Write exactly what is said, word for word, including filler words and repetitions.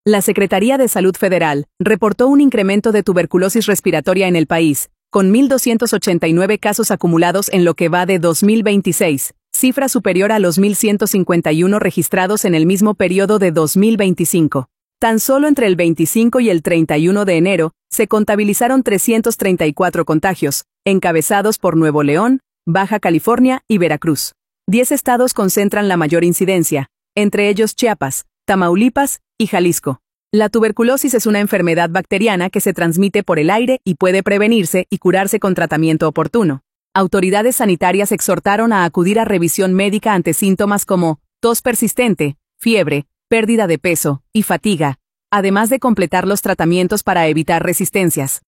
La Secretaría de Salud Federal reportó un incremento de tuberculosis respiratoria en el país, con mil doscientos ochenta y nueve casos acumulados en lo que va de dos mil veintiséis, cifra superior a los mil ciento cincuenta y uno registrados en el mismo periodo de dos mil veinticinco. Tan solo entre el veinticinco y el treinta y uno de enero, se contabilizaron trescientos treinta y cuatro contagios, encabezados por Nuevo León, Baja California y Veracruz. Diez estados concentran la mayor incidencia, entre ellos Chiapas, Tamaulipas y Jalisco. La tuberculosis es una enfermedad bacteriana que se transmite por el aire y puede prevenirse y curarse con tratamiento oportuno. Autoridades sanitarias exhortaron a acudir a revisión médica ante síntomas como tos persistente, fiebre, pérdida de peso y fatiga, además de completar los tratamientos para evitar resistencias.